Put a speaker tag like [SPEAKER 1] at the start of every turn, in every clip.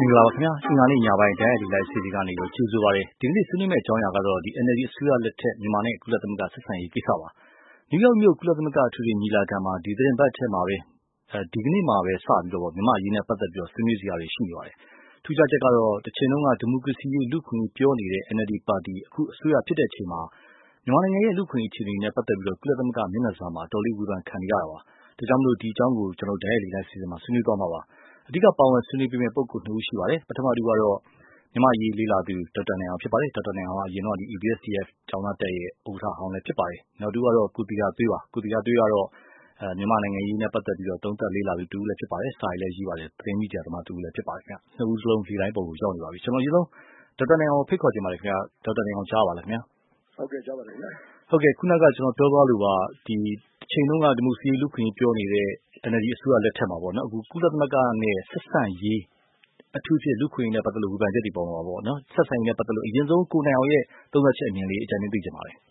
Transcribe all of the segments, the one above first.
[SPEAKER 1] င်္ဂလာပါခင်ဗျာအင်္ဂါနေ့ညပိုင်းတိုင်းဒေသစီစီကနေကြိုဆိုပါရစေဒီကနေ့ဆွေးနွေးမယ့်အကြောင်းအရာကတော့ NLD အစိုးရလက်ထက်မြန်မာနဲ့ကုလသမဂ္ဂဆက်ဆံရေးကိစ္စပါနယူးယောက်မြို့ကုလသမဂ္ဂအထွေထွေညီလာခံမှာဒီသတင်းပတ်ထဲမှာပဲဒီကနေ့မှာပဲစပြီးတော့မြန်မာအရေးနဲ့ပတ်သက်ပြီးဆွေးနွေးစရာတွေရှိနေပါတယ်ထူးခြားချက်ကတော့တစ်ချိန်လုံးကဒီမိုကရေစီရေးလူ့ခွင့်ပြောနေတဲ့ NLD ပါတီအခုအစိုးရဖြစ်တဲ့အချိန်မှာမြန်မာနိုင်ငံရဲ့လူ့ခွင့်အခြေအနေနဲ့ပတ်သက်ပြီးကုလသမဂ္ဂမျက်နှာစာမှာတော်လေးဝေဖန်ခံနေရတာပါဒါကြောင့်မလို့ဒီအကြောင်းကိုကျွန်တော်တိုင်းဒေသစီစဉ်မှာဆွေးနွေးသွားမှာပါအဓိကပါဝင်ဆွေးနွေးပေးမယ့်ပုဂ္ဂိုလ်2ဦးရှိပါတယ်ပထမတူကတော့မြန်မာရေးလေးလာသူဒေါက်တာနိုင်အောင်ဖြစ်ပါတယ်ဒေါက်တာနိုင်အောင်ကအရင်တော့ဒီ EBSDF ကျောင်းသားတက်ရဲ့ဥက္ကဋ္ဌဟောင်းလည်းဖြစ်ပါတယ်နောက်တူကတော့ကုတီယာသွေးပါကုတီယာသွေးကတော့မြန်မာနိုင်ငံရေးနဲ့ပတ်သက်ပြီးတော့သုံးသပ်လေးလာသူတူလည်းဖြစ်ပါတယ်စာရေးလည်းရေးပါတယ်သတင်းမီဒီယာသမားတူလည်းဖြစ်ပါတယ်ခင်ဗျနှစ်ဦးစလုံးဒီတိုင်းပုံကိုရောက်နေပါပြီကျွန်တော်ရေလုံးဒေါက်တာနိုင်အောင်ဖိတ်ခေါ်ချင်ပါတယ်ခင်ဗျဒေါက်တာနိုင်အောင်ကြားပါလားခင်ဗျ
[SPEAKER 2] ဟုတ်ကဲ့ကြားပါတယ်ခင်ဗျ
[SPEAKER 1] ဟုတ်ကဲ့ခုနကကျွန်တော်ပြောသွားလို့ပါဒီအချိန်လုံးကဒီမိုကရေစီလူ့ခွင့်ပြောနေတဲ့ NLD အစိုးရလက်ထက်မှာပေါ့နော်အခုကုလသမဂ္ဂနဲ့ဆက်ဆံရေးအထူးဖြင့်လူ့ခွင့်နဲ့ပတ်သက်လို့ဝေဖန်ချက်တွေပေါ်မှာပေါ့နော်ဆက်ဆံရေးနဲ့ပတ်သက်လို့အရင်ဆုံးကိုနိုင်အောင်ရဲ့သုံးသပ်ချက်အမြင်လေးအကြံပေးသိချင်ပါတယ်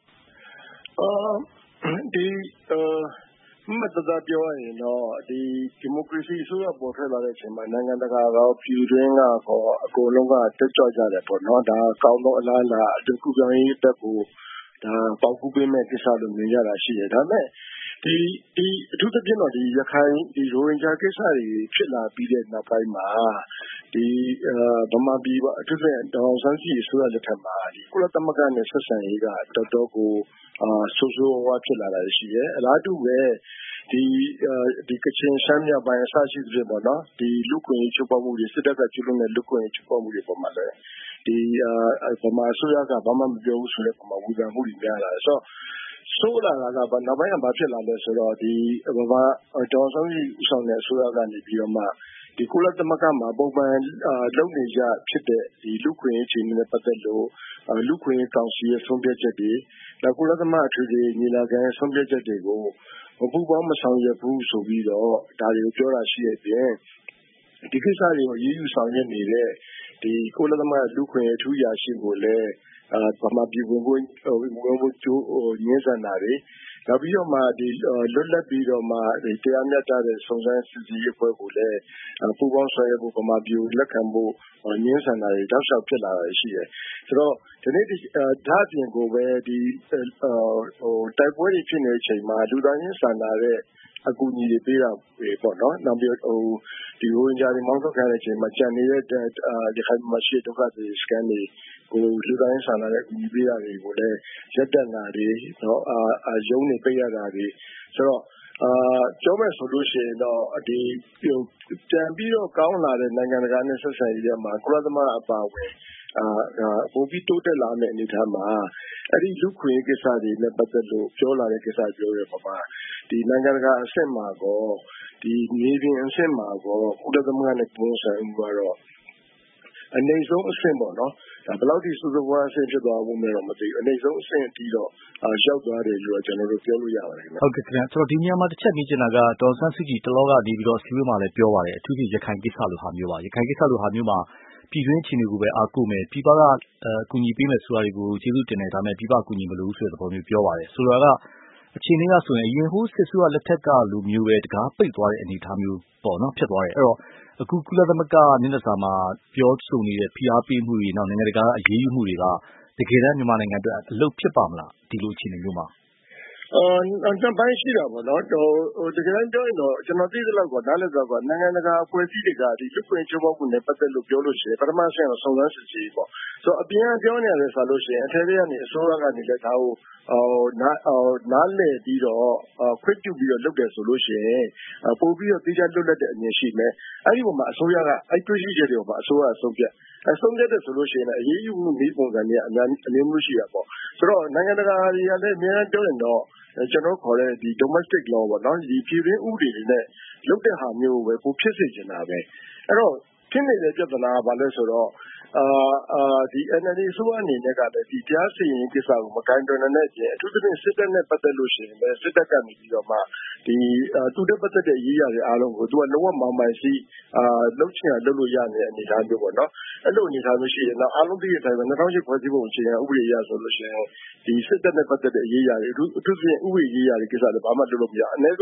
[SPEAKER 2] ဒီမှတ်သားပြောရရင်တော့ဒီမိုကရေစီအစိုးရပေါ်ထွက်လာတဲ့အချိန်မှာနိုင်ငံတကာကပြည်တွင်းကအကုန်လုံးကတက်ကြွကြတယ်ပေါ့နော်ဒါကောင်းသောအလားအလာအတူကူပြောင်းရေးတက်ကိုဒါပေါကူပေးမဲ့ကိစ္စလို့မြင်ရတာရှိတယ်ဒါပေမဲ့ဒီအထူးသဖြင့်တော့ဒီရခိုင်ဒီရိုဟင်ဂျာကိစ္စတွေဖြစ်လာပြီးတဲ့နောက်ပိုင်းမှာဒီဗမာပြည်အထူးသဖြင့်ဒေါ်အောင်ဆန်းစုကြည်အစိုးရလက်ထက်မှာဒီကုလသမဂ္ဂနဲ့ဆက်ဆံရေးကတော်တော်ကိုဆိုးဆိုးဝါးဖြစ်လာတာရှိတယ်အလားတူပဲဒီကချင်ရှမ်းမြောက်ပိုင်းအစရှိသဖြင့်ပေါ့နော်ဒီလူ့ခွင့်ရေးချုပ်ပေါ်မှုတွေစစ်တပ်ကကျူးလွန်တဲ့လူ့ခွင့်ရေးချုပ်ပေါ်မှုတွေပေါ်မှာလည်းဒီဗမာအစိုးရကဘာမှမပြောဘူးဆိုတဲ့ပုံမှာဝေဖန်မှုတွေများလာတယ်ဆိုတော့ဆိုးလာတာကနောက်ပိုင်းကဘာဖြစ်လာလဲဆိုတော့ဒီဗမာဒေါ်ဆောင်ကြီးဥဆောင်တဲ့အစိုးရကနေပြီးတော့မှဒီကုလသမဂ္ဂမှာပုံမှန်လုပ်နေကြဖြစ်တဲ့ဒီလူ့ခွင့်ရေးအခြေအနေနဲ့ပတ်သက်လို့လူ့ခွင့်ရေးကောင်စီရဲ့ဆုံးဖြတ်ချက်တွေနောက်ကုလသမဂ္ဂအထွေထွေညီလာခံရဲ့ဆုံးဖြတ်ချက်တွေကိုမပူပေါင်းမဆောင်ရွက်ဘူးဆိုပြီးတော့ဒါတွေကိုပြောတာရှိတဲ့အပြင်ဒီကိစ္စတွေကိုအရေးယူဆောင်ရွက်နေတဲ့ဒီကုလသမဂ္ဂလူ့ခွင့်ရေးအထူးအရာရှိကိုလည်းဗမာပြည်ဝင်ဖို့ကျိုးညှင်းဆန်တာတွေနောက်ပြီးတော့မှဒီလွတ်လပ်ပြီးတော့မှဒီတရားမျှတတဲ့စုံစမ်းစစ်ဆေးရေးအဖွဲ့ကိုလည်းပူးပေါင်းဆောင်ရွက်ဖို့ဗမာပြည်ကိုလက်ခံဖို့ညှင်းဆန်တာတွေတောက်လျှောက်ဖြစ်လာတာရှိတယ်ဆိုတော့ဒီနေ့ဓာတ်အပြင်ကိုပဲဒီတိုက်ပွဲတွေဖြစ်နေတဲ့အချိန်မှာလူသားချင်းစာနာတဲ့အကူအညီတွေပေးတာပေါ့နော်နောက်ပြီးဒီရိုဟင်ဂျာတွေမောင်းထုတ်ခံတဲ့အချိန်မှာကြံနေတဲ့ရခိုင်မှာရှိတဲ့ဒုက္ခသည်စခန်းတွေကိုလူသားချင်းစာနာတဲ့အကူအညီပေးတာတွေကိုလည်းရက်တက်လာတွေနော်ရုံးနေပိတ်ရတာတွေဆိုတော့ပြောမယ်ဆိုလို့ရှိရင်တော့ဒီပြန်ပြီးတော့ကောင်းလာတဲ့နိုင်ငံတကာနဲ့ဆက်ဆံရေးတွေမှာကုလသမဂ္ဂအပါအဝင်ပိုပြီးတိုးတက်လာမယ့်အနေအထားမှာအဲ့ဒီလူခွင့်ကိစ္စတွေနဲ့ပတ်သက်လို့ပြောလာတဲ့ကိစ္စပြောရပါမှာဒီနိုင်ငံတကာအဆင့်မှာကောဒီမြေပြင်အဆင့်မှာကောကုလသမဂ္ဂနဲ့ပုံစံဥကတော့အနေဆုံးအဆင့်ပေါ့နော်ဘယ်လောက်ထိစိုးစိုးဝါးအဆင့်ဖြစ်သွားဖို့လဲတော့မသိဘူးအနေဆုံးအဆင့်အထိတော့ရောက်သွားတယ်လို့ကျွန်တော်တို့ပြောလို့ရပါတယ်ခင်ဗျ
[SPEAKER 1] ဟုတ်ကဲ့ခင်ဗျဆိုတော့ဒီနေရာမှာတစ်ချက်မြင်ချင်တာကဒေါ်ဆန်းစုကြည်တလောကနေပြီးတော့စီဝေးမှာလည်းပြောပါတယ်အထူးဖြင့်ရခိုင်ကိစ္စလိုဟာမျိုးပါရခိုင်ကိစ္စလိုဟာမျိုးမှာပြည်တွင်းအခြေအနေကိုပဲအားကိုးမယ်ပြည်ပကအကူအညီပေးမယ်ဆိုတာတွေကိုကျေးဇူးတင်တယ်ဒါပေမဲ့ပြည်ပအကူအညီမလိုဘူးဆိုတဲ့သဘောမျိုးပြောပါတယ်ဆိုတော့ကအခြေအနေကဆိုရင်အရင်ဟိုးစစ်ဆိုးကလက်ထက်ကလိုမျိုးပဲတကားပိတ်သွားတဲ့အနေအထားမျိုးပေါ့နော်ဖြစ်သွားတယ်အဲ့တော့အခုကုလသမဂ္ဂမျက်နှာစာမှာပြောဆိုနေတဲ့ဖိအားပေးမှုတွေနောက်နိုင်ငံတကာအရေးယူမှုတွေကတကယ်တမ်းမြန်မာနိုင်ငံအတွက်အလုပ်ဖြစ်ပါမလားဒီလိုအခြေအနေမျိုးမှာ
[SPEAKER 2] နှစ်ပိုင်းရှိတာပေါ့နော်တကယ်တမ်းပြောရင်တော့ကျွန်တော်သိသလောက်ကနားလည်သလောက်ကနိုင်ငံတကာအဖွဲ့အစည်းတွေကဒီလူ့ခွင့်ချိုးဖောက်မှုနဲ့ပတ်သက်လို့ပြောလို့ရှိရင်ပထမဆင့်တော့စုံစမ်းစစ်ဆေးရေးပေါ့ဆိုတော့အပြင်ကပြောနေရတယ်ဆိုလို့ရှိရင်အထက်ကနေအစိုးရကနေလည်းဒါကိုနားလည်ပြီးတော့ခွင့်ပြုပြီးတော့လုပ်တယ်ဆိုလို့ရှိရင်ပို့ပြီးတော့သိချလွတ်လပ်တဲ့အမြင်ရှိမယ်အဲ့ဒီပုံမှာအစိုးရကအဲ့တွေ့ရှိချက်တွေပေါ်မှာအစိုးရအဆုံးဖြတ်တယ်ဆိုလို့ရှိရင်အရေးယူမှုနည်းပုံစံတွေအများအမျိုးရှိတာပေါ့ဆိုတော့နိုင်ငံတကာတွေကလည်းအများကြီးပြောရင်တော့ကျွန်တော်ခေါ်တဲ့ဒီ domestic law ပေါ့နော်ဒီပြည်တွင်းဥပဒေတွေနဲ့လုပ်တဲ့ဟာမျိုးပဲပိုဖြစ်စေချင်တာပဲအဲ့တော့ဖြစ်နေတဲ့ပြဿနာကဘာလဲဆိုတော့ဒီ NLD အစိုးရအနေနဲ့ကလည်းဒီတရားစီရင်ရေးကိစ္စကိုမကိုင်တွယ်နိုင်တဲ့အပြင်အထူးသဖြင့်စစ်တပ်နဲ့ပတ်သက်လို့ရှိရင်လည်းစစ်တပ်ကနေပြီးတော့မှဒီသူနဲ့ပတ်သက်တဲ့အရေးအရာတွေအားလုံးကိုသူကလုံးဝမောင်မိုင်စီလုပ်ချင်တာလုပ်လို့ရနေတဲ့အနေအထားမျိုးပေါ့နော်အဲ့လိုအနေအထားမျိုးရှိရင်တော့အားလုံးသိတဲ့အတိုင်းပဲ2008ဖွဲ့စည်းပုံအခြေခံဥပဒေအရဆိုလို့ရှိရင်ဒီစစ်တပ်နဲ့ပတ်သက်တဲ့အရေးအရာတွေအထူးသဖြင့်ဥပဒေရေးရာတွေကိစ္စတွေဘာမှလုပ်လို့မရအနည်းဆုံး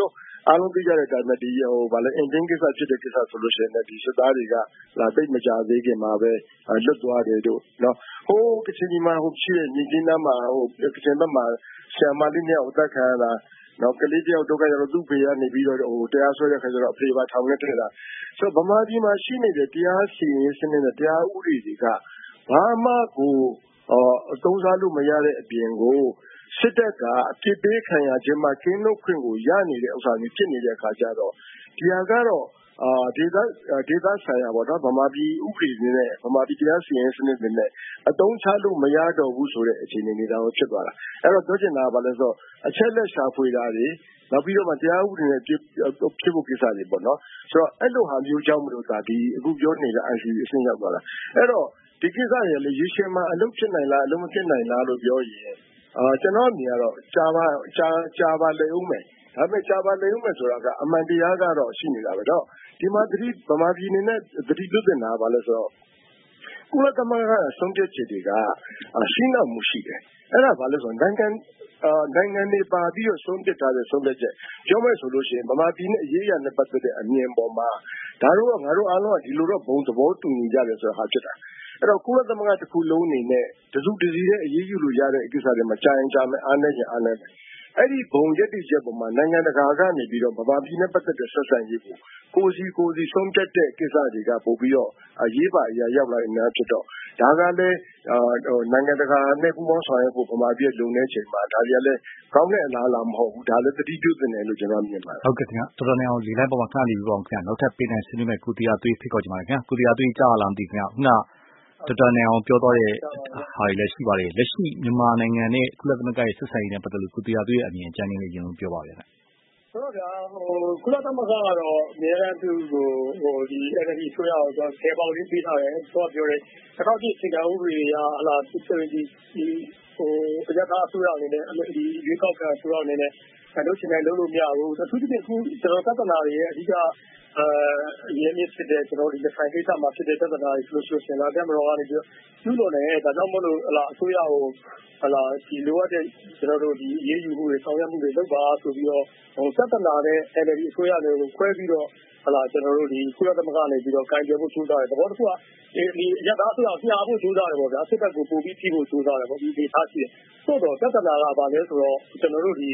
[SPEAKER 2] အားလုံးသိကြတဲ့အတိုင်းပဲအင်ဒင်းကိစ္စဖြစ်တဲ့ကိစ္စဆိုလို့ရှိရင်လည်းဒီစစ်သားတွေကသိပ်မကြသေးခင်မှာပဲလွတ်သွားတယ်တို့နော်ဟိုကချင်ပြည်မှာရှိတဲ့မြင်းကြီးနားမှာကချင်ဘက်မှာဆရာမလေးနှစ်ယောက်အသက်ခံရတာနော်ကလေးတယောက်ဒုက္ခရောက်တော့သူ့ဖေကနေပြီးတော့တရားစွဲတဲ့ခါကျတော့အဖေပါထောင်နဲ့ထည့်တာဆိုတော့ဗမာပြည်မှာရှိနေတဲ့တရားစီရင်စနစ်နဲ့တရားဥပဒေတွေကဘာမှကိုအသုံးစားလို့မရတဲ့အပြင်ကိုစစ်တပ်ကအပြစ်ပေးခံရခြင်းမှာကင်းလွတ်ခွင့်ကိုရနေတဲ့ဥစ္စာမျိုးဖြစ်နေတဲ့အခါကျတော့ဒီဟာကတော့ဒေသဆိုင်ရာပေါ့နော်ဗမာပြည်ဥပဒေနဲ့ဗမာပြည်တရားစီရင်စနစ်နဲ့အသုံးချလို့မရတော့ဘူးဆိုတဲ့အခြေအနေနေတာကိုဖြစ်သွားတာအဲ့တော့ပြောချင်တာကဘာလဲဆိုတော့အချက်လက်ရှာဖွေတာတွေနောက်ပြီးတော့မှတရားဥပဒေနဲ့ဖြစ်ဖို့ကိစ္စတွေပေါ့နော်ဆိုတော့အဲ့လိုဟာမျိုးကြောင့်မလို့ဒီအခုပြောနေတဲ့ ICC အဆင့်ရောက်သွားတာအဲ့တော့ဒီကိစ္စရလေရေရှည်မှာအလုပ်ဖြစ်နိုင်လားအလုပ်မဖြစ်နိုင်လားလို့ပြောရင်ကျွန်တော်အမြင်ကတော့ကြာပါလေဦးမယ်ဒါပေမဲ့ကြာပါလေဦးမယ်ဆိုတာကအမှန်တရားကတော့ရှိနေတာပဲတော့ဒီမှာဗမာပြည်နေနဲ့သတိပြုတင်တာပါလဲဆိုတော့ကုလသမဂ္ဂဆုံးဖြတ်ချက်တွေကရှင်းတော့မှုရှိတယ်အဲ့ဒါဘာလဲဆိုတော့နိုင်ငံတွေပါပြီးတော့ဆုံးဖြတ်ထားတဲ့ဆုံးဖြတ်ချက်ပြောမယ်ဆိုလို့ရှိရင်ဗမာပြည်နဲ့အရေးအရာနဲ့ပတ်သက်တဲ့အမြင်ပေါ်မှာဒါတော့ငါတို့အားလုံးကဒီလိုတော့ဘုံသဘောတူညီကြတယ်ဆိုတာဖြစ်တာအဲ့တော့ကုလသမဂ္ဂတစ်ခုလုံးအနေနဲ့တစုတစည်းနဲ့အရေးယူလို့ရတဲ့ကိစ္စတွေမှာကြာရင်ကြာမယ်အားနည်းရင်အားနည်းမယ်အဲ့ဒီဘုံရည်တည်ချက်ပေါ်မှာနိုင်ငံတကာကနေပြီးတော့ဗမာပြည်နဲ့ပတ်သက်တဲ့ဆက်ဆံရေးကိုစီဆုံးဖြတ်တဲ့ကိစ္စတွေကပို့ပြီးတော့အရေးပါအရာရောက်လာနေတာဖြစ်တော့ဒါကလည်းနိုင်ငံတကာနဲ့ပူးပေါင်းဆောင်ရွက်ဖို့ဗမာပြည်လုံနေချိန်မှာဒါတွေကလည်းကောင်းတဲ့အလားအလာမဟုတ်ဘူးဒါလည်းသတိပြုသင့်တယ်လို့ကျွန်တော်မြင်ပါတယ်
[SPEAKER 1] ဟုတ်ကဲ့ခင်ဗျာတော်တော်များလေးလိုက်ပေါ်မှာခဏနေပြီးပါအောင်ခင်ဗျာနောက်ထပ်ပြင်နိုင်ဆွေးနွေးမဲ့ကိုတရားသွေးဖိတ်ခေါ်ကြပါမယ်ခင်ဗျာကိုတရားသွေးကြားလာမသိခင်ဗျာခုနတော်တော်များအောင်ပြောသွားတဲ့ဟာတွေလည်းရှိပါတယ်လက်ရှိမြန်မာနိုင်ငံနဲ့ကုလသမဂ္ဂရဲ့ဆက်ဆံရေးနဲ့ပတ်သက်လို့ကိုတရားသွေးရဲ့အမြင်အကြံဉာဏ်လေးရင်ပြောပါဗျာ
[SPEAKER 3] ဆိုတော့ကုလသမဂ္ဂကတော့အများအားဖြင့်ဒီ NLD ဆွေးရအောင်ဆယ်ပေါင်လေးပေးထားတယ်ဆိုတော့ပြောတယ်တစ်ခါကြည့်အခြေခံဥပဒေအရဟလာဒီအကြမ်းဖက်အစိုးရအနေနဲ့ဒီရွေးကောက်ခံအစိုးရအနေနဲ့လုပ်ချင်တယ်လုပ်လို့မရဘူးအထူးသဖြင့်ခုကျွန်တော်သဒ္ဒနာတွေရဲ့အဓိကအရေးမြစ်ဖြစ်တဲ့ကျွန်တော်ဒီဆိုင်ကိစ္စမှာဖြစ်တဲ့သဒ္ဒနာတွေဆိုလို့ရှိရင်တက်မတော်ကနေပြီးကျူးလွန်တယ်ဒါကြောင့်မို့လို့ဟလာအစိုးရကိုဟလာဒီလိုအပ်တဲ့ကျွန်တော်တို့ဒီရေးယူမှုတွေဆောင်ရွက်မှုတွေလုပ်ပါဆိုပြီးတော့သဒ္ဒနာနဲ့ NLD အစိုးရတွေကိုခွဲပြီးတော့ဟလာကျွန်တော်တို့ဒီကုလသမဂ္ဂနေပြီးတော့ကင်ကြယ်ဖို့ကြိုးစားတယ်သဘောတစ်ခုကဒီရတာအစိုးရဆရာဖို့ကြိုးစားတယ်ပေါ့ဗျာစစ်တပ်ကိုပို့ပြီးပြီးဖို့ကြိုးစားတယ်ပေါ့ဒီဒေသရှိတယ်ဆိုတော့သဒ္ဒနာကဘာလဲဆိုတော့ကျွန်တော်တို့ဒီ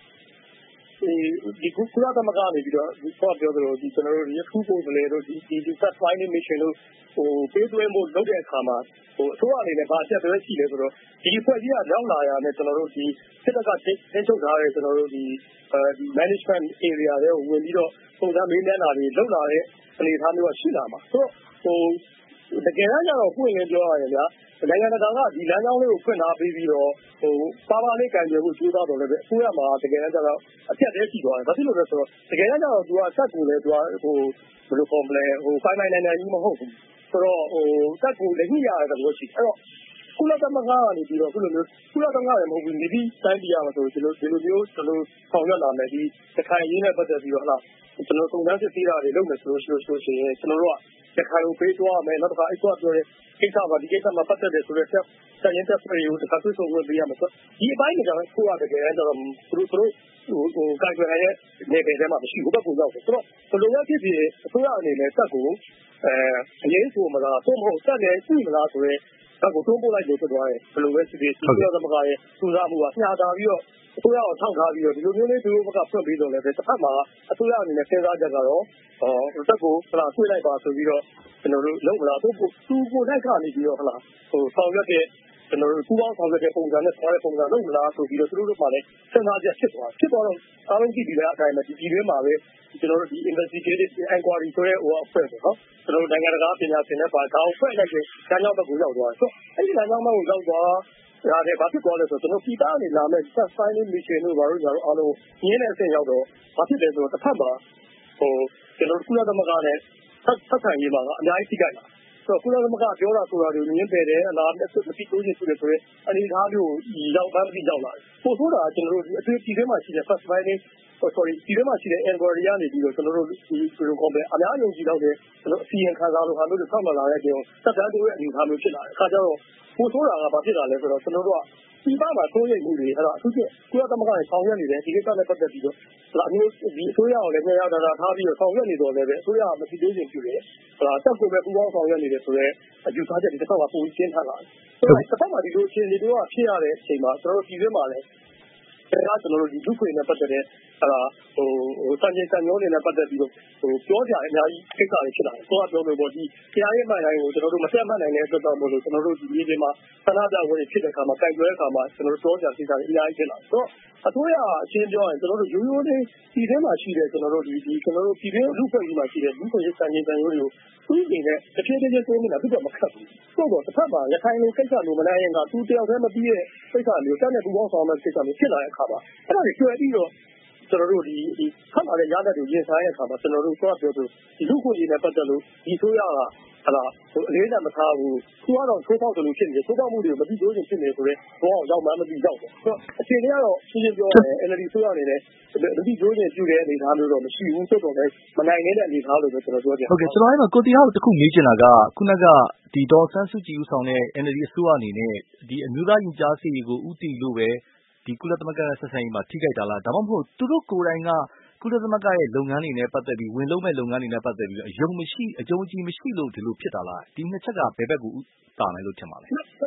[SPEAKER 3] ကုလသမဂ္ဂနေပြီးတော့ပြောသလိုဒီကျွန်တော်တို့ဒီခုပုံစံလေးတို့ဒီ first finding mission တို့ပေးသွင်းဖို့လုပ်တဲ့အခါမှာအစိုးရအနေနဲ့ဘာအချက်တွေရှိလဲဆိုတော့ဒီဖွဲ့စည်းကရောက်လာရတဲ့ကျွန်တော်တို့ဒီစစ်တပ်ကတင်းချုပ်ထားတဲ့ကျွန်တော်တို့ဒီ management area တွေကိုဝင်ပြီးတော့ပုံစံမေးမြန်းတာတွေလုပ်လာတဲ့အနေအထားမျိုးရှိလာမှာဆိုတော့တကယ်တမ်းကျတော့ပွင့်လင်းပြောရရင်ဗျာနိုင်ငံတကာကဒီလမ်းကြောင်းလေးကိုဖွင့်ထားပြီးတော့ပါပါလေးကံကြွယ်ဖို့ကြိုးစားတော်လည်းပဲအစိုးရမှာတကယ်တမ်းကျတော့အပြတ်တည်းရှိသွားတယ်။ဘာဖြစ်လို့လဲဆိုတော့တကယ်တမ်းကျတော့သူကစက်ကိုလည်းသူကဘယ်လိုခေါ်မလဲဖိုင်နိုင်ကြီးမဟုတ်ဘူး။ဆိုတော့စက်ကိုလည်းညှိရတဲ့သဘောရှိတယ်။အဲ့တော့ကုလသမဂ္ဂကနေပြီးတော့ခုလိုမျိုးကုလသမဂ္ဂလည်းမဟုတ်ဘူးမိသည့်တိုင်းပြည်ရမှာဆိုဒီလိုမျိုးကျွန်တော်ဆောင်ရွက်လာမယ်ဒီတခိုင်ရင်းနဲ့ပတ်သက်ပြီးတော့ဟလာကျွန်တော်စုံစမ်းစစ်ဆေးတာတွေလုပ်မယ်ဆိုရင်ကျွန်တော်တို့ကတခိုင်ကိုပေးသွားမယ်နောက်တစ်ခါအဲ့တော့ပြောတဲ့ကိစ္စမှာဒီကိစ္စမှာပတ်သက်တယ်ဆိုတော့ဆက်ရင်တက်ဖွဲ့တွေကိုတစ်ခါတွေ့ဆုံဝင်ပေးရမှာဆိုဒီအပိုင်းတွေကကိုယ်ကတကယ်တော့သူတို့ကိုင်တွယ်ရတဲ့နေပယ်ထဲမှာမရှိဘူးဘက်ကိုရောက်တယ်ဆိုတော့ဘယ်လိုလဲဖြစ်ဖြစ်အစိုးရအနေနဲ့တက်ကိုအရေးဆိုမလားသို့မဟုတ်တက်တယ်ရှိမလားဆိုတော့တက်ကိုတွန်းပို့လိုက်လို့ဖြစ်သွားတယ်ဘယ်လိုပဲဖြစ်ဖြစ်ဒီလိုသမဂ္ဂရဲ့စူးစမ်းမှုကညှာတာပြီးတော့အစိုးရကိုထောက်ထားပြီးတော့ဒီလိုမျိုးလေးသူတို့ဘက်ကဖွင့်ပြီးတော့လည်းတစ်ဖက်မှာအစိုးရအနေနဲ့စဉ်းစားချက်ကတော့တက်ကိုဟလာဆွေးလိုက်ပါဆိုပြီးတော့ကျွန်တော်တို့လုံးမလားသူကိုလိုက်ကနေပြီးတော့ဟလာဆောင်ရွက်တဲ့ကျွန်တော်တို့ပူပေါင်းဆောင်ရွက်တဲ့ပုံစံနဲ့ဆောင်ရွက်ပုံစံလုံးမလားဆိုပြီးတော့သူတို့မှလည်းစဉ်းစားချက်ဖြစ်သွားတော့အားလုံးကြည့်ပြီးတဲ့အတိုင်းပဲဒီပြည်တွင်းမှာပဲကျွန်တော်တို့ဒီ investigative inquiry ဆိုတဲ့အဖွဲ့ပေါ့နော်ကျွန်တော်တို့နိုင်ငံတကာပညာရှင်တွေပါဒါကိုဖွဲ့လိုက်တဲ့လမ်းကြောင်းဘက်ကိုရောက်သွားတယ်ဆိုအဲ့ဒီလမ်းကြောင်းဘက်ကိုရောက်သွားရတယ်ဘာဖြစ်သွားလဲဆိုတော့ကျွန်တော်ပြည်သားအနေနဲ့ first finding mission တို့ဘာလို့ညာတော့အားလုံးရင်းတဲ့အဆင့်ရောက်တော့ဘာဖြစ်လဲဆိုတော့တစ်ဖက်မှာကျွန်တော်ကုလသမဂ္ဂနဲ့ဆက်ဆံရေးမှာအများကြီးထိခိုက်လာဆိုတော့ကုလသမဂ္ဂပြောတာဆိုတာတွေငင်းပယ်တယ်အလားနဲ့မသိတိုးချင်းဆိုတဲ့အနေအထားမျိုးရောက်မှမသိရောက်လာပို့ဆိုတာကျွန်တော်တို့ဒီအတွေ့အကြုံတွေမှာရှိတဲ့ first finding sorry ဒီထဲမှာရှိတဲ့ inquiry ကနေပြီးတော့ကျွန်တော်တို့ဒီအများယုံကြည်တော့တဲ့ကျွန်တော်အစီရင်ခံစာလိုဟာမျိုးတွေဖတ်မှလာတဲ့ကြောင့်သက်တမ်းတိုးတဲ့အနေအထားမျိုးဖြစ်လာတယ်အခါကျတော့ပိုဆိုးတာကဘာဖြစ်လာလဲဆိုတော့ကျွန်တော်တို့ကဒီပါမှာဆိုးရိမ်မှုတွေအဲ့ဒါအထူးဖြင့်ကုလသမဂ္ဂနဲ့ဆောင်ရွက်နေတယ်ဒီကိစ္စနဲ့ပတ်သက်ပြီးတော့အမျိုးဒီအစိုးရကိုလည်းမြောက်တာထားပြီးတော့ဆောင်ရွက်နေတော့လည်းပဲအစိုးရကမသိသေးခြင်းပြုတယ်တက်ကိုပဲပူပေါင်းဆောင်ရွက်နေတယ်ဆိုတော့အယူဆချက်ဒီတစ်ခါမှပိုရှင်းထားလာတယ်တစ်ခါမှဒီလိုအခြေအနေတွေကဖြစ်ရတဲ့အချိန်မှာကျွန်တော်တို့ပြည်တွင်းမှာလည်းဒါကကျွန်တော်တို့ဒီလူခွေနဲ့ပတ်သက်တဲ့စံချိန်စံညွှန်းတွေနဲ့ပတ်သက်ပြီးတော့ပြောကြအများကြီးကိစ္စတွေဖြစ်လာတယ်။ပြောလို့ပေါ့ဒီတရားရေးမှန်တိုင်းကိုကျွန်တော်တို့မဆက်မှတ်နိုင်တဲ့အတွက်ကြောင့်မို့လို့ကျွန်တော်တို့ဒီပြည်မှာဆန္ဒပြပွဲတွေဖြစ်တဲ့အခါမှာကြိုက်ပွဲအခါမှာကျွန်တော်တို့ပြောကြကိစ္စတွေအများကြီးဖြစ်လာတယ်။ဆိုတော့အစိုးရအချင်းပြောရင်ကျွန်တော်တို့ရိုးရိုးလေးဒီထဲမှာရှိတဲ့ကျွန်တော်တို့ကျွန်တော်တို့ပြည်တွင်းလူ့ဖွဲ့စည်းမှာရှိတဲ့လူ့ဖွဲ့စည်းစံချိန်စံညွှန်းတွေကိုသူ့အနေနဲ့တစ်ဖြည်းဖြည်းတိုးနေတာသူကမခက်ဘူး။ဆိုတော့တစ်ဖက်မှာရခိုင်လူကိစ္စလိုမနိုင်ရင်ကသူတယောက်တည်းမပြီးတဲ့ကိစ္စမျိုးတက်တဲ့ပူပေါင်းဆောင်မဲ့ကိစ္စမျိုးဖြစ်လာတဲ့အခါမှာအဲ့ဒါတွေတွေ့ပြီးတော့ကျွန်တော်တို့ဒီဖတ်လာတဲ့ရတဲ့တွေရင်ဆိုင်ရတဲ့အခါမှာကျွန်တော်တို့ပြောဆိုဒီလူ့ကိုယ်ကြီးနဲ့ပတ်သက်လို့ဒီဆိုရကအလေးနဲ့မထားဘူးသူကတော့သိုးပေါက်တယ်လို့ဖြစ်နေတယ်သိုးပေါက်မှုတွေကိုမသိသေးဘူးဖြစ်နေဆိုတော့ဘောအောင်ရောက်မှမသိရောက်တယ်ဆိုတော့အခြေအနေကတော့ရှင်းရှင်းပြောရင် NLD ဆိုရအနေနဲ့မသိသေးခြင်းပြုတဲ့အနေအထားမျိုးတော့မရှိဘူးသို့တော်လည်းမနိုင်တဲ့အနေအထားလို့ပဲကျွန်တော်ပြောချင်တယ်
[SPEAKER 1] ဟုတ်ကဲ့ကျွန်တော်အဲ့မှာကိုတီဟာကိုတခုမေးချင်တာကခုနကဒီဒေါ်ဆန်းစုကြည်ဦးဆောင်တဲ့ NLD အစိုးရအနေနဲ့ဒီအမျိုးသားရင်ကြားစေ့ရေးကိုဥတီလို့ပဲဒီကုလသမဂ္ဂရဲ့ဆက်ဆံရေးမှာထိခိုက်တာလားဒါမှမဟုတ်သူတို့ကိုယ်တိုင်ကကုလသမဂ္ဂရဲ့လုပ်ငန်းတွေနဲ့ပတ်သက်ပြီးဝင်လုံးမဲ့လုပ်ငန်းတွေနဲ့ပတ်သက်ပြီးအယုံကြည်မရှိလို့ဒီလိုဖြစ်တာလားဒီနှစ်ချက်ကဘယ်ဘက်ကိုတာမယ်လို့ထင်ပါလဲ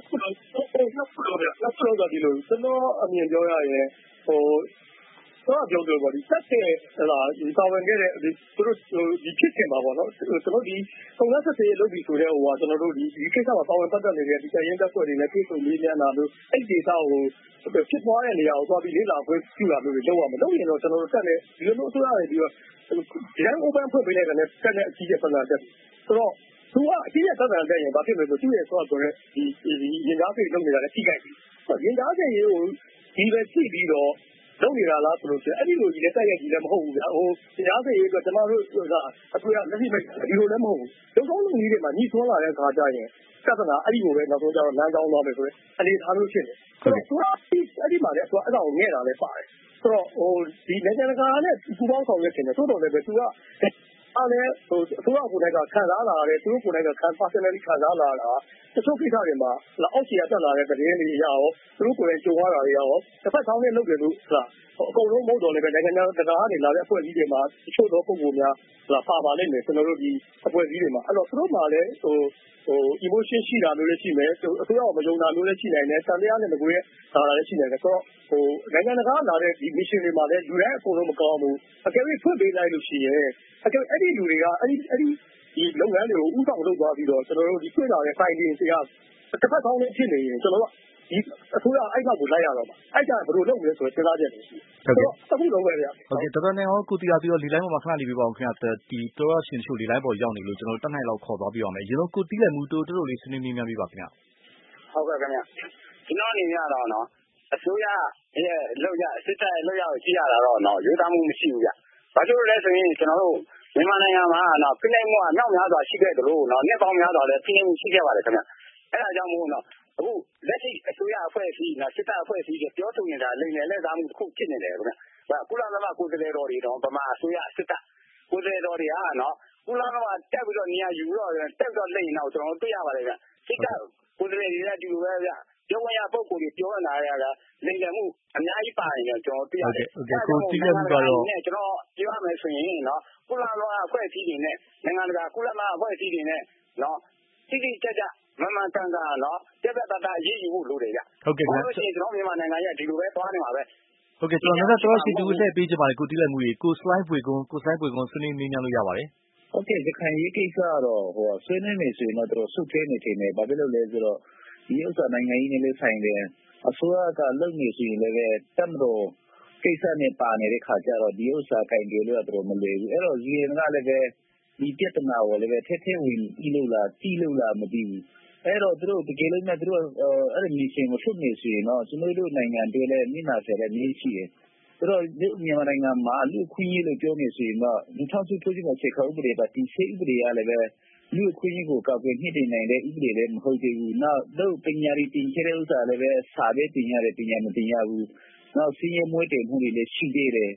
[SPEAKER 3] ကျွန်တော်ဒီလိုကျွန်တော်အမြင်ပြောရရင်တော့ပြောလို့ပေါ့ဒီဆက်တဲ့ဒီတာဝန်ခဲ့တဲ့သူတို့ဒီဖြစ်ချင်ပါပေါ့နော်ကျွန်တော်ဒီပုံစံဆက်ရေးလုပ်ပြီးဆိုတဲ့ဟိုကကျွန်တော်တို့ဒီကိစ္စမှာတာဝန်ပတ်သက်နေတဲ့ဒီတိုင်းတက်ဖွဲ့တွေနဲ့ပြည်စုံလေးများလာလို့အဲ့ဒီဒေတာကိုဖြစ်သွားတဲ့နေရာကိုသွားပြီးလေ့လာခွင့်ပြုတာမျိုးတွေလုပ်ရမယ်လုပ်ရင်တော့ကျွန်တော်တို့တက်တဲ့ဒီလိုဆိုရတယ်ပြီးတော့ဒီတိုင်း open ဖွင့်ပေးလိုက်တဲ့တက်တဲ့အကြီးကျယ်ပမာဏတက်ဆိုတော့သူကအကြီးကျယ်ပမာဏတက်ရင်ဘာဖြစ်လဲဆိုသူ့ရဲ့ဆိုတော့ဒီရင်သားစိတ်လုပ်နေတာလည်းထိခိုက်ပြီရင်သားစိတ်ရေးကိုဒီပဲကြည့်ပြီးတော့လုပ်နေတာလားဆိုလို့ရှိရင်အဲ့ဒီလိုကြီးလည်းတက်ရကြီးလည်းမဟုတ်ဘူးဗျာဟိုတရားစီရေးအတွက်ကျွန်တော်တို့ကအတွေ့အလက်ရှိပဲဒီလိုလည်းမဟုတ်ဘူးလုံကောင်းလုံကြီးတွေမှာညှိသွန်းလာတဲ့အခါကျရင်ပြဿနာအဲ့ဒီကိုပဲနောက်ဆုံးကျတော့လမ်းကြောင်းသွားမယ်ဆိုရင်အနေထားလို့ဖြစ်တယ်ဆိုတော့သူကအဲ့ဒီမှာလည်းသူကအဲ့ဒါကိုငဲ့တာလည်းပါတယ်ဆိုတော့ဟိုဒီနိုင်ငံတကာနဲ့ပူပေါင်းဆောင်ရွက်ခြင်းနဲ့သို့တော်လည်းပဲသူကအားလည်းဟိုအစိုးရကိုယ်တိုင်ကခံစားလာရတယ်သူတို့ကိုယ်တိုင်ကpersonally ခံစားလာတာတချို့ကိစ္စတွေမှာအောက်ခြေကတက်လာတဲ့သတင်းတွေရောသူတို့ကိုယ်တိုင်ကြုံရတာတွေရောတစ်ဖက်ထောင်းနဲ့လုပ်တယ်လို့အကုန်လုံးမဟုတ်တော့လည်းပဲနိုင်ငံတကာကနေလာတဲ့အဖွဲ့အစည်းတွေမှာတချို့သောပုံပုံများပါပါလိမ့်မယ်ကျွန်တော်တို့ဒီအဖွဲ့အစည်းတွေမှာအဲ့တော့သူတို့မှာလည်းဟို emotion ရှိတာမျိုးလည်းရှိမယ်အစိုးရကိုမယုံတာမျိုးလည်းရှိနိုင်တယ်တန်တရားနဲ့ငွေရဲ့ဒါလည်းရှိနိုင်တယ်ဆိုတော့ဟိုနိုင်ငံတကာလာတဲ့ဒီ mission တွေမှာလည်းလူတိုင်းအကုန်လုံးမကောင်းဘူးအကယ်၍ဖွင့်ပေးလိုက်လို့ရှိရင်အကယ်အဲ့ဒီလူတွေကအဲ့ဒီဒီလုပ်ငန်းတွေကိုဥဆောင်လုပ်သွားပြီးတော့ကျွန်တော်တို့ဒီတွေ့လာတဲ့ finding တွေကတစ်ဖက်ကောင်းလေးဖြစ်နေရင်ကျွန်တော်တို့ဒီအစိုးရအဲ့ဘက်ကိုလိုက်ရတော့မှာအဲ့ကြဘယ်လိုလုပ်မလဲဆိုတော့စဉ်းစားချက်တွေရှိဟုတ်ကဲ့အခုလုံးပဲဗျ
[SPEAKER 1] ဟုတ်ကဲ့တော်တော်နဲ့ဟောကိုတီယာပြီးတော့လေလိုင်းပေါ်မှာခဏနေပြီးပါအောင်ခင်ဗျဒီတော်တော်ရှင်ချိုလေလိုင်းပေါ်ရောက်နေလို့ကျွန်တော်တက်နိုင်လောက်ခေါ်သွားပြပါမယ်အရင်ဆုံးကိုတီးလက်မှုတိုးတိုးလေးဆွေးနွေးမြင်းများပြီးပါခင်ဗျ
[SPEAKER 4] ဟုတ်ကဲ့ခင်ဗျကျွန်တော်အနေနဲ့တော့နော်အစိုးရရဲ့လောက်ရစစ်တပ်ရဲ့လောက်ရကိုကြည့်ရတာတော့နော်ရိုးသားမှုမရှိဘူးဗျဘာလို့လဲဆိုရင်ကျွန်တော်တို့မြန်မာနိုင်ငံမှာနော်ဖိနှိပ်မှုကမြောက်များစွာရှိခဲ့တယ်လို့နော်နှစ်ပေါင်းများစွာလည်းဖိနှိပ်မှုရှိခဲ့ပါတယ်ခင်ဗျအဲ့ဒါကြောင့်မို့နော်အခုလက်ရှိအစိုးရအဖွဲ့အစည်းနော်စစ်တပ်အဖွဲ့အစည်းတွေပြောဆိုနေတာလိမ့်နယ်လက်သားမှုတစ်ခုဖြစ်နေတယ်ခင်ဗျကုလသမဂ္ဂကိုယ်စားလှယ်တော်တွေတော့ဗမာအစိုးရစစ်တပ်ကိုယ်စားလှယ်တော်တွေဟာနော်ကုလသမဂ္ဂတက်ပြီးတော့နေရာယူတော့တက်ပြီးတော့လိမ့်နေတော့ကျွန်တော်တို့တွေ့ရပါတယ်ဗျစစ်တပ်ကိုယ်စားလှယ်တွေလည်းဒီလိုပဲဗျပြောခွင့်ရပုဂ္ဂိုလ်တွေပြောနေတာတွေကလိမ့်နယ်မှုအများကြီးပါရင်ကျွန်တော်တွေ့ရတယ်
[SPEAKER 1] ဟုတ်ကဲ့ကိုတီးလက်မှုကတော့
[SPEAKER 4] ကျွန်တော်ပြောရမယ်ဆိုရင်နော်ကုလသမဂ္ဂအဖွဲ့အစည်းတွေနဲ့နိုင်ငံတကာကုလသမဂ္ဂအဖွဲ့အစည်းတွေနဲ့နော်တိတိကျကျမမှန်ကန်ကန်နော်ပြတ်တတ်ရေးယူဖို့လိုတယ်ဗျ
[SPEAKER 1] ဟုတ်ကဲ့ခင်ဗျာ
[SPEAKER 4] ကျွန်တော်မြန်မာနိုင်ငံရဲ့ဒီလိုပဲသွားနေမှာပဲ
[SPEAKER 1] ဟုတ်ကဲ့ကျွန်တော်လည်းတော်ရှိတူလက်ပေးချင်ပါတယ်ကိုတီးလက်မှုတွေကို slide ပွေကွန်းဆွေးနွေးမြင်းများလို့ရပါတယ်
[SPEAKER 5] ဟုတ်ကဲ့ရခိုင်ရေးကိစ္စကတော့ဟိုဆွေးနွေးနေဆိုရင်တော့တော်ဆုတ်သေးနေတယ်ဘာဖြစ်လို့လဲဆိုတော့ဒီဥစ္စာနိုင်ငံရေးနဲ့လည်းဆိုင်တယ်အစိုးရကလုပ်နေဆိုရင်လည်းတက်မတော်ကိစ္စနဲ့ပါနေတဲ့ခါကျတော့ဒီဥစ္စာကင်တယ်လို့တော့မလွယ်ဘူးအဲ့တော့UNကလည်းပဲဒီပြဿနာကိုလည်းပဲထဲဝင်ပြီးလို့လားတီးလို့လားမသိဘူးအဲ့တော့သူတို့တကယ်လို့များသူတို့အဲ့ဒီ mission ကိုထုတ်နေဆိုရင်တော့ကျွန်တော်တို့နိုင်ငံတွေလည်းမျက်နှာဆယ်လည်းနည်းရှိတယ်ဆိုတော့မြန်မာနိုင်ငံမှာလူခွင့်ရေးလို့ပြောနေဆိုရင်တော့2000ထိုးကြီးမှာချက်ခါဥပဒေပါဒီစေဥပဒေရလည်းပဲလူခွင့်ရေးကိုကောက်ွယ်နှိမ့်တင်နိုင်တဲ့ဥပဒေလည်းမဟုတ်သေးဘူးနောက်တို့ပညာရေးတင်ခဲ့တဲ့ဥစ္စာလည်းပဲစာပဲတင်ရတယ်ပညာမတင်ရဘူးနောက်စီးရဲမွေးတယ်မှုတွေလည်းရှိသေးတယ်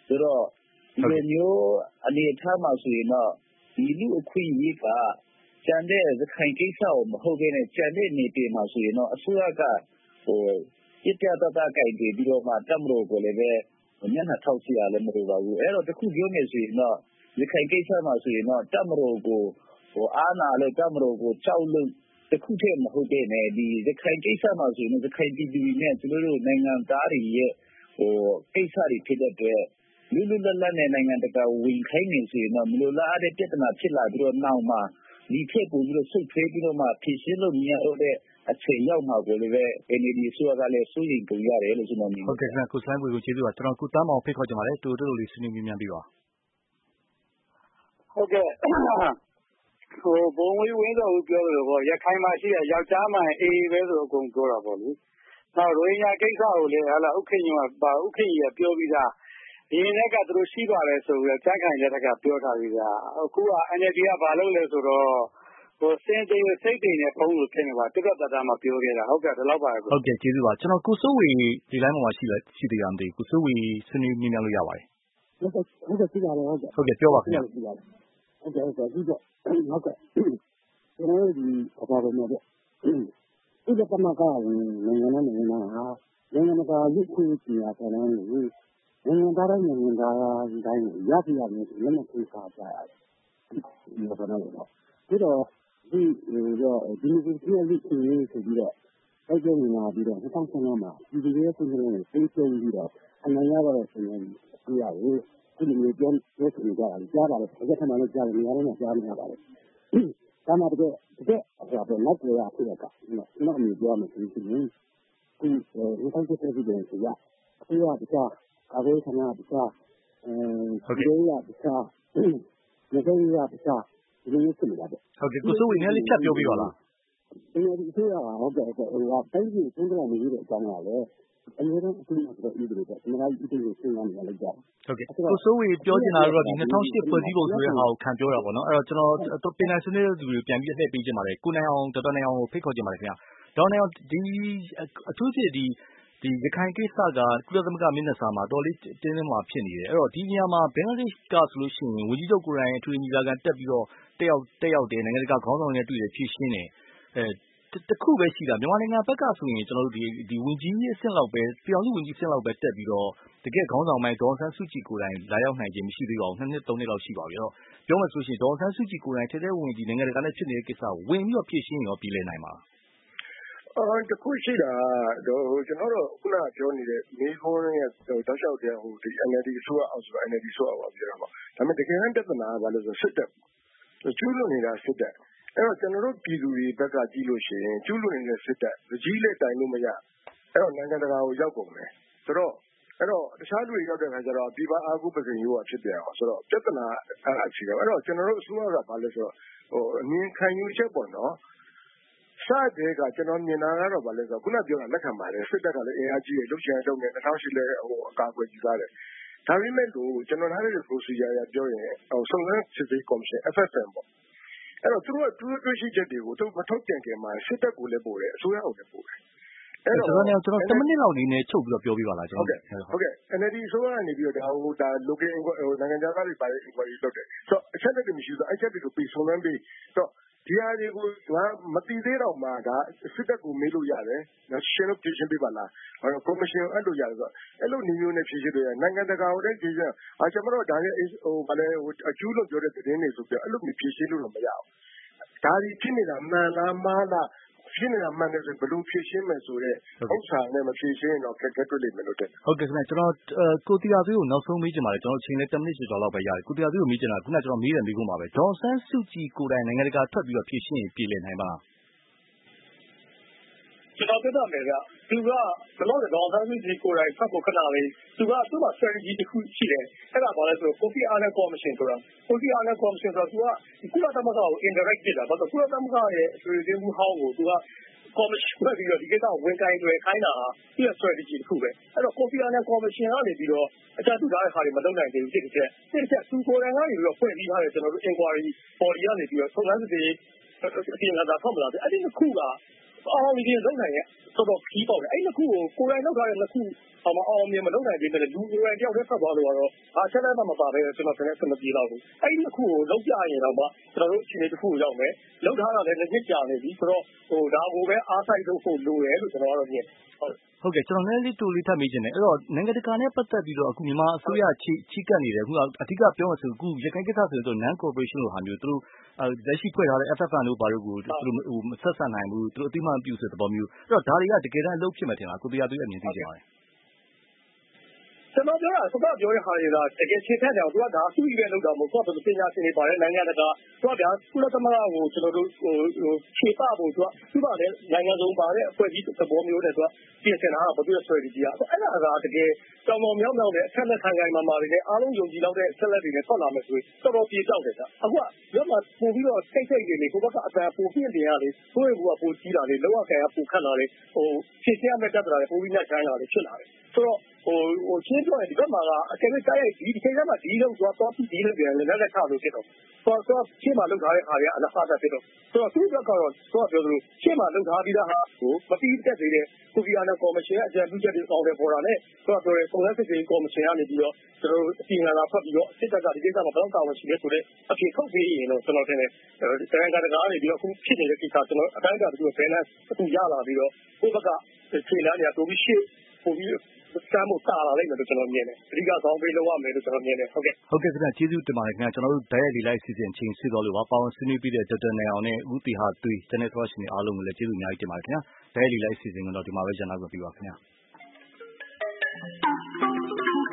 [SPEAKER 5] ဆိုတော့ဒီလိုမျိုးအနေအထားမှာဆိုရင်တော့ဒီလူအခွင့်အရေးကကျန်တဲ့ရခိုင်ကိစ္စကိုမဟုတ်ဘဲနဲ့ကျန်တဲ့နေပြည်မှာဆိုရင်တော့အစိုးရကပြစ်ပြတတ်ကင်တည်ပြီးတော့မှတပ်မတော်ကိုလည်းပဲမျက်နှာထောက်စီရလည်းမလိုပါဘူးအဲ့တော့တခုပြောနေဆိုရင်တော့ရခိုင်ကိစ္စမှာဆိုရင်တော့တပ်မတော်ကိုအားနာလို့တပ်မတော်ကိုကြောက်လို့တခုတည်းမဟုတ်တဲ့နဲ့ဒီရခိုင်ကိစ္စမှာဆိုရင်ရခိုင်ပြည်သူတွေနဲ့ကျွန်တော်တို့နိုင်ငံသားတွေရဲ့ကိစ္စတွေဖြစ်တဲ့အတွက်လူလတ်နဲ့နိုင်ငံတကာဝင်ခိုင်းနေဆိုရင်တော့မလိုလားတဲ့ပြဿနာဖြစ်လာပြီးတော့နောက်မှဒီထက်ပိုပြီးတော့ဆုတ်ထွေးပြီးတော့မှဖြည့်ရှင်းလို့မရတော့တဲ့အချိန်ရောက်မှာကိုလည်းပဲ NLD အစိုးရကလည်းစိုးရိမ်ပုံရတယ်လို့ကျွန်တော်မြင်
[SPEAKER 1] ဟုတ်ကဲ့ခင်ဗျကိုဆိုင်ပွေကိုကျေးဇူးပါကျွန်တော်ကိုတန်းမောင်ဖိတ်ခေါ်ကြပါတယ်တူတူလေးဆွေးနွေးမြင်းပြပါ
[SPEAKER 3] ဟုတ်ကဲ့ဘုံဝေးဝင်းတော်ကိုပြောလို့ပေါ့ရခိုင်မှာရှိတဲ့ယောက်ျားမှအေးပဲဆိုအကုန်ပြောတာပေါ့လေနောက်ရိုဟင်ဂျာကိစ္စကိုလည်းဟာလာဥက္ကဋ္ဌကပြောပြီးသားဒီနေ့ကသူတို့ရှိပါတယ်ဆိုပြီးကြားခံရတဲ့ကပြောထားပြီးသားအခုက NLD ကဘာလုပ်လဲဆိုတော့စင်တေးစိတ်တွေနဲ့ပုံလို့ဖြစ်နေပါတက်တက်တာမှပြောခဲ့တာဟုတ်ကဲ့ဒီလောက်ပါပဲ
[SPEAKER 1] ဟုတ်ကဲ့ကျေးဇူးပါကျွန်တော်ကိုစိုးဝေဒီလိုင်းမှာရှိသေးတာမသိကိုစိုးဝေဆွေးနွေးမြင်းပြလို့ရပါတယ်
[SPEAKER 6] ဟုတ်ကဲ့ရှိပါတယ်
[SPEAKER 1] ဟုတ်ကဲ့ပြောပါခင်ဗျ
[SPEAKER 6] ဟုတ်ကဲ့ဒီတော့ဟုတ်ကဲ့ကျွန်တော်ဒီအပါပေါ်မှာပေါ့ဒီကတမကနိုင်ငံနိုင်ငံကလူခွင့်ပြရတဲ့နိုင်ငံသားတိုင်းရပြရမယ်ဆိုလည်းမသိစားကြရတယ်ဒီလိုတော့ဒီတော့ဒီလိုလူခွင့်လူခွင့်ဆိုပြီးတော့အဲ့ဒီနေရာပြီးတော့2015မှာဒီလိုရဲ့ပုံစံနဲ့သိကျုံပြီးတော့အနိုင်ရတော့ဆိုရင်ဒီရကိုဒီလိုမျိုးပြောဆိုကြတာကြားပါလေတစ်ခါမှလည်းကြားနေရတယ်နဲ့ကြားနေရပါတယ်ဒါမှတကယ်တော့နောက်ကြရဖြစ်တာကျွန်တော်အမြင်ပြောမယ်ဆိုရင်ဒီ2017ပြည်ဆိုရအစိုးရတခြားကာဝေးဌာနတခြားဒီရတခြားဒီလိုရတခြားဒီလိုမျိုးဖြစ်နေတာပေါ့
[SPEAKER 1] ဟုတ်ကဲ့ကိုစိုးဝေနည်းလေးဖြတ်ပြောပြပါလား
[SPEAKER 6] ဒီလိုရဟုတ်ကဲ့တိုင်းပြည်သုံးတော်နေတဲ့အကြောင်းကလည်းအများဆုံးအကျိုးတော့ဤတွေပေါ့ဒီမှာဤတွေကိုစဉ်းစားနေရလိုက်ကြတယ်
[SPEAKER 1] ဟုတ်ကဲ့ကိုစိုးဝေပြောချင်တာတော့ဒီ2008ဖွဲ့စည်းပုံဆိုတဲ့ဟာကိုခံပြောတာပေါ့နော်အဲ့တော့ကျွန်တော်ပင်နိုင်ဆွေးနွေးတဲ့သူတွေပြန်ပြီးအလှည့်ပေးချင်ပါတယ်ကိုနိုင်အောင်ဒေါက်တာနိုင်အောင်ကိုဖိတ်ခေါ်ချင်ပါတယ်ခင်ဗျာဒေါက်တာနိုင်အောင်ဒီအထူးဖြစ်ဒီရခိုင်ကိစ္စကကုလသမဂ္ဂမျက်နှာစာမှာတော်လေးတင်းတင်းမှာဖြစ်နေတယ်အဲ့တော့ဒီနေရာမှာဘင်္ဂလားဒေ့ရှ်ကဆိုလို့ရှိရင်ဝန်ကြီးချုပ်ကိုယ်တိုင်အထူးညီလာခံတက်ပြီးတော့တက်ရောက်တယ်နိုင်ငံတကာခေါင်းဆောင်တွေနဲ့တွေ့တယ်ဖြည့်ရှင်းတယ်တခုပဲရှိတာမြန်မာနိုင်ငံဘက်ကဆိုရင်ကျွန်တော်တို့ဒီဝန်ကြီးအဆင့်လောက်ပဲပြည်အောင်စုဝန်ကြီးအဆင့်လောက်ပဲတက်ပြီးတော့တကယ်ခေါင်းဆောင်ပိုင်းဒေါ်ဆန်းစုကြည်ကိုယ်တိုင်လာရောက်နိုင်ခြင်းမရှိသေးပါဘူး2 နှစ်3နှစ်လောက်ရှိပါပြီတော့ပြောမှဆိုရှင်ဒေါ်ဆန်းစုကြည်ကိုယ်တိုင်ထဲထဲဝင်ဒီနိုင်ငံတကာနဲ့ဖြစ်နေတဲ့ကိစ္စကိုဝင်ပြီးတော့ဖြည့်ရှင်းရောပြည်လည်နိုင်ပါ
[SPEAKER 2] တခုရှိတာတော့ကျွန်တော်တို့ခုနပြောနေတဲ့မိခိုးရဲ့တောက်လျှောက်တဲ့ဒီ NLD ဆိုအောင်ဆို NLD ဆိုအောင်ပြောတာပေါ့ဒါပေမဲ့တကယ်တမ်းပြဿနာကဘာလို့ဆိုစစ်တပ်ကျူးလွန်နေတာစစ်တပ်အဲ့တော့ကျွန်တော်တို့ပြည်သူတွေဘက်ကကြည့်လို့ရှိရင်ကျူးလွန်နေတဲ့စစ်တပ်ကြီးလက်တိုင်လို့မရအဲ့တော့နိုင်ငံတကာကိုရောက်ကုန်တယ်ဆိုတော့တခြားလူတွေရောက်တဲ့ခါကျတော့ပြည်ပအားကိုးပကင်ရိုးကဖြစ်ပြန်အောင်ဆိုတော့ပြဿနာအဲ့ဒါရှိတယ်အဲ့တော့ကျွန်တော်တို့အစိုးရကဘာလဲဆိုတော့အမြင်ခံယူချက်ပေါ့နော်စတဲ့ကကျွန်တော်မြင်တာကတော့ဗာလဲဆိုခုနပြောတာလက်ခံပါတယ်စစ်တပ်ကလည်းအင်အားကြီးတယ်လုပ်ချင်လုပ်နေ2008လည်းအကာအကွယ်ကြီးသားတယ်ဒါပေမဲ့လို့ကျွန်တော်နားရတဲ့ procedure ရပြောရင်စုံစမ်းစစ်ဆေးကော်မရှင် FFM ပေါ့အဲ့တော့သူတို့ကတွေ့ရှိချက်တွေကိုသူမထုတ်ပြန်ခင်မှာစစ်တပ်ကိုလည်းပို့တယ်အစိုးရကိုလည်းပို့တယ်
[SPEAKER 1] အဲ့တော့ကျွန်တော်10မိနစ်လောက်လေးနဲ့ချုပ်ပြီးတော့ပြောပြပါလားကျွန်တော်
[SPEAKER 2] ဟုတ်ကဲ့ NLD အစိုးရကနေပြီးတော့ဒါ local နိုင်ငံခြားသားတွေပါတဲ့ inquiry လုပ်တယ်ဆိုတော့အချက်လက်တွေမရှိဘူးအချက်တွေကိုပြီးစုံစမ်းပြီးတော့ဒီဟာတွေကိုမတည်သေးတော့မှဒါစစ်တပ်ကိုမေးလို့ရတယ်ရှင်းလို့ဖြေရှင်းပေးပါလားကော်မရှင်အဲ့လိုရတယ်ဆိုတော့အဲ့လိုမျိုးနဲ့ဖြေရှင်းလို့ရနိုင်ငံတကာကိုလည်းဖြေရှင်းကျွန်တော်တို့ဒါရဲ့ဗာလဲအကျူးလို့ပြောတဲ့သတင်းတွေဆိုပြီးအဲ့လိုမျိုးဖြေရှင်းလို့တော့မရဘူးဒါဒီဖြစ်နေတာမှန်လားမှားလားဖြစ်နေတာမှန်တယ်ဆိုဘယ်လိုဖြေရှင်းမယ်ဆိုတဲ့ဥစ္စာနဲ့မဖြေရှင်းတော့ခက်ခဲတွေ့လိမ့်မယ်လို့ထင်တယ်
[SPEAKER 1] ဟုတ်ကဲ့ခင်ဗျကျွန်တော်ကိုတီယာသွေးကိုနောက်ဆုံးမေးချင်ပါတယ်ကျွန်တော်အချိန်နဲ့10မိနစ်ကျော်လောက်ပဲရတယ်ကိုတီယာသွေးကိုမေးချင်တာခုနကျွန်တော်မေးတယ်မေးခွန်းပါပဲဒေါ်ဆန်းစုကြည်ကိုယ်တိုင်နိုင်ငံတကာထွက်ပြီးတော့ဖြေရှင်းရင်ပြည်လည်နိုင်ပါလား
[SPEAKER 3] ကျွန်တော်ပြောမယ်ဗျသူကဘယ်လိုလဲဒေါ်ဆန်းစုကြည်ကိုယ်တိုင်ဖတ်ဖို့ခဏလေးသူကသူ့မှာ strategy တစ်ခုရှိတယ်အဲ့ဒါဘာလဲဆိုတော့ကိုဖီအာနန်ကော်မရှင်ဆိုတာကိုဖီအာနန်ကော်မရှင်ဆိုတာသူကကုလသမဂ္ဂကို indirect ဖြစ်တာဘာလို့ကုလသမဂ္ဂရဲ့အထွေထွေမှုဟောင်းကိုသူကကော်မရှင်ဖွဲ့ပြီးတော့ဒီကိစ္စကိုဝင်ကိုင်းတွေခိုင်းတာဟာသူ့ရဲ့ strategy တစ်ခုပဲအဲ့တော့ကိုဖီအာနန်ကော်မရှင်ကနေပြီးတော့အကြံပြုထားတဲ့ခါတွေမလုပ်နိုင်သေးဘူးတစ်ချက်သူကိုယ်တိုင်ကနေပြီးတော့ဖွဲ့ပြီးထားတဲ့ကျွန်တော်တို့ inquiry body ကနေပြီးတော့ဆုံးဖြတ်စစ်အပြင်ကသာထွက်မလာဘူးအဲ့ဒီတစ်ခုကအောင်မြင်လုပ်နိုင်ရဲ့တော်တော်ခီးပေါက်တယ်အဲ့ဒီနှစ်ခုကိုကိုယ်တိုင်လုပ်ထားတဲ့နှစ်ခုအောင်မြင်မလုပ်နိုင်သေးတဲ့လူကိုယ်တိုင်တယောက်တည်းဆက်သွားလို့ကတော့အချက်လက်မှမပါပဲကျွန်တော်လည်းစမပြေတော့ဘူးအဲ့ဒီတစ်ခုကိုလောက်ကြရင်တော့မှကျွန်တော်တို့အခြေအနေတစ်ခုကိုရောက်မယ်လောက်ထားတာလည်းတစ်နှစ်ကြာနေပြီဆိုတော့ဒါကိုပဲအားစိုက်လုပ်ဖို့လိုတယ်လို့ကျွန်တော်ကတော့မြင်
[SPEAKER 1] ဟုတ်ကဲ့ကျွန်တော်လည်းလေးတူလေးထပ်မေးချင်တယ်အဲ့တော့နိုင်ငံတကာနဲ့ပတ်သက်ပြီးတော့အခုမြန်မာအစိုးရချိကပ်နေတယ်အခုအဓိကပြောမှဆိုအခုရခိုင်ကိစ္စဆိုတော့ non cooperation လို့ဟာမျိုးသူတို့လက်ရှိဖွဲ့ထားတဲ့ FFN လို့ဘာလို့ကိုသူတို့မဆက်ဆက်နိုင်ဘူးသူတို့အတိမပြုဆိုတဲ့သဘောမျိုးအဲ့တော့ဒါတွေကတကယ်တမ်းအလုပ်ဖြစ်မှထင်လားကိုတရားသွေးအမြင်သိကြပါတယ်
[SPEAKER 3] ကျွန်တော်ပြောတာစကားပြောတဲ့ခါတွေကတကယ်ရှင်းပြတယ်သူကဒါသူ့ရဲ့လောက်တာမဟုတ်ဘူးပညာရှင်တွေပါတယ်နိုင်ငံတကာသူကဗျာကုလသမဂ္ဂကိုကျွန်တော်တို့ခြေပဖို့သူကလည်းနိုင်ငံစုံပါတဲ့အဖွဲ့အစည်းသဘောမျိုးနဲ့သူကပြင်ဆင်တာကဘယ်လိုဆွဲပြီးကြီးอ่ะအဲ့ဒါကတကယ်တောင်ပေါ်မြောက်မြောက်နဲ့အဆက်လက်ခံခိုင်မာမာတွေနဲ့အားလုံးယုံကြည်လောက်တဲ့အဆက်လက်တွေနဲ့ထွက်လာမယ်ဆိုရင်တော်တော်ပြေတောက်တယ်ဗျအခုကရက်မှာပို့ပြီးတော့စိတ်တွေလေကိုဘကအပန်ပို့ပြင်းတင်ရလေကိုယ့်ရဲ့ဘူကပို့ကြီးတာလေလောက်ရခံရပို့ခတ်လာလေဖြည့်ရှင်းရမယ့်တက်တာလေပို့ပြီးညှချိုင်းလာလေဖြစ်လာတယ်ဆိုတော့ရှင်းပြောရင်ဒီဘက်မှာကအကယ်၍တိုက်ရိုက်ဒီချိန်မှာဒီလောက်သွားပြီးဒီလောက်ပြန်လည်းလက်ချလို့ဖြစ်တော့တော့ရှင်းမှာလောက်ထားတဲ့ခါတွေကအနာဖတ်ဖြစ်တော့ဆိုတော့သူ့ဘက်ကတော့ပြောသလိုရှင်းမှာလောက်ထားပြီးသားဟာကိုမပြီးတက်သေးတဲ့ကိုဗီအာနာကော်မရှင်အကြံပြုချက်တွေအောင်တယ်ပေါ်တာနဲ့တော့ပြောရဲစုံစမ်းစစ်ဆေးကော်မရှင်ကနေပြီးတော့ကျွန်တော်တို့အစီအမံလာဖတ်ပြီးတော့စစ်တပ်ကဒီကိစ္စမှာဘယ်တော့တာဝန်ရှိလဲဆိုတဲ့အဖြစ်ထုတ်ပေးရင်တော့ကျွန်တော်ထင်တယ်နိုင်ငံတကာကနေပြီးတော့အခုဖြစ်နေတဲ့ကိစ္စကျွန်တော်အတိုင်းအတာတခုဘယ်နဲ့အခုရလာပြီးတော့ကိုယ့်ဘက်ကခြေလမ်းတွေကတိုးပြီးရှေ့ပို့ပြီးစမ်းဖို့တာလာလိုက်မယ်လို့ကျွန်တော်မြင်တယ်အဓိကခေါင်းပေးလုပ်ရမယ်လို့ကျွန်တော်မြင်တယ်ဟုတ်ကဲ့
[SPEAKER 1] ခင်ဗျကျေးဇူးတင်ပါတယ်ခင်ဗျကျွန်တော်တို့ဓာတ်ရိုက်လေလိုက်စီစဉ်ချိန်ဆွေးသွားလို့ပါပေါင်းဆွေးနွေးပြီးတဲ့ဒေါက်တာနိုင်အောင်နဲ့ဦးတီဟာသွေးကျန်တဲ့သောရှင်တွေအားလုံးကိုလည်းကျေးဇူးအများကြီးတင်ပါတယ်ခင်ဗျဓာတ်ရိုက်လေလိုက်စီစဉ်ကတော့ဒီမှာပဲကျန်တော့ပြပါခင်ဗျ